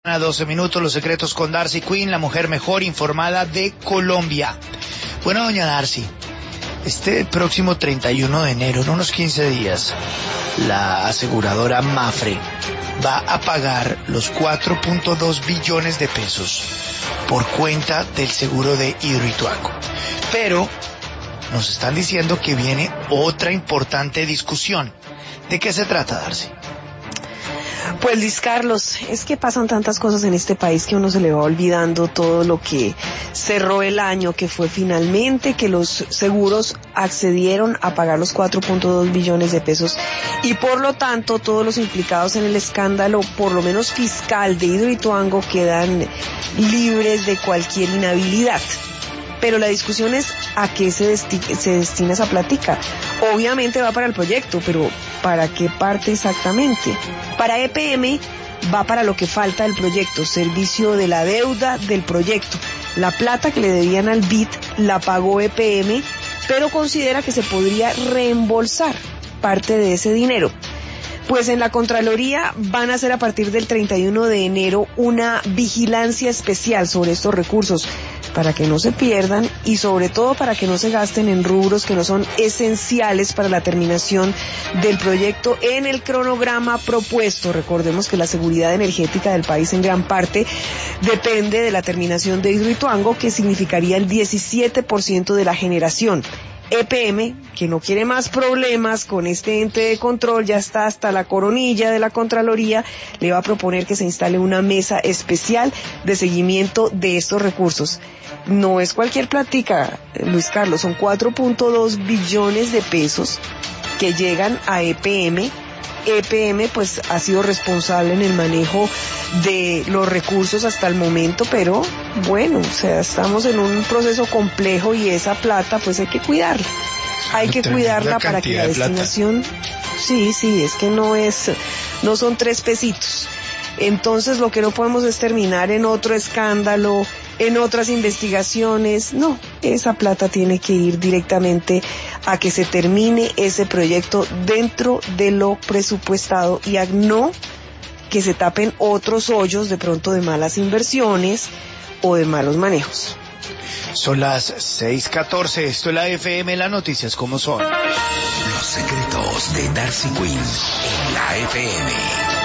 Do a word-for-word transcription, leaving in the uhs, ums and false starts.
A doce minutos, los secretos con Darcy Quinn, la mujer mejor informada de Colombia. Bueno, doña Darcy, este próximo treinta y uno de enero, en unos quince días, la aseguradora Mapfre va a pagar los cuatro punto dos billones de pesos por cuenta del seguro de Hidroituango. Pero nos están diciendo que viene otra importante discusión. ¿De qué se trata, Darcy? Pues Luis Carlos, es que pasan tantas cosas en este país que a uno se le va olvidando todo lo que cerró el año, que fue finalmente que los seguros accedieron a pagar los cuatro punto dos billones de pesos y por lo tanto todos los implicados en el escándalo, por lo menos fiscal de Hidroituango, quedan libres de cualquier inhabilidad. Pero la discusión es a qué se, desti- se destina esa plática. Obviamente va para el proyecto, pero ¿para qué parte exactamente? Para E P M va para lo que falta del proyecto, servicio de la deuda del proyecto. La plata que le debían al B I D la pagó E P M, pero considera que se podría reembolsar parte de ese dinero. Pues en la Contraloría van a hacer a partir del treinta y uno de enero una vigilancia especial sobre estos recursos para que no se pierdan y sobre todo para que no se gasten en rubros que no son esenciales para la terminación del proyecto en el cronograma propuesto. Recordemos que la seguridad energética del país en gran parte depende de la terminación de Hidroituango, que significaría el diecisiete por ciento de la generación. E P M, que no quiere más problemas con este ente de control, ya está hasta la coronilla de la Contraloría, le va a proponer que se instale una mesa especial de seguimiento de estos recursos. No es cualquier plática, Luis Carlos, son cuatro punto dos billones de pesos que llegan a E P M. E P M pues ha sido responsable en el manejo de los recursos hasta el momento, pero bueno, o sea, estamos en un proceso complejo y esa plata pues hay que cuidarla. Hay que cuidarla para que la destinación, sí, sí, es que no es, no son tres pesitos. Entonces lo que no podemos es terminar en otro escándalo, en otras investigaciones. No, esa plata tiene que ir directamente a que se termine ese proyecto dentro de lo presupuestado y a no que se tapen otros hoyos de pronto de malas inversiones o de malos manejos. Son las seis catorce, esto es la F M, las noticias como son. Los secretos de Darcy Quinn en la F M.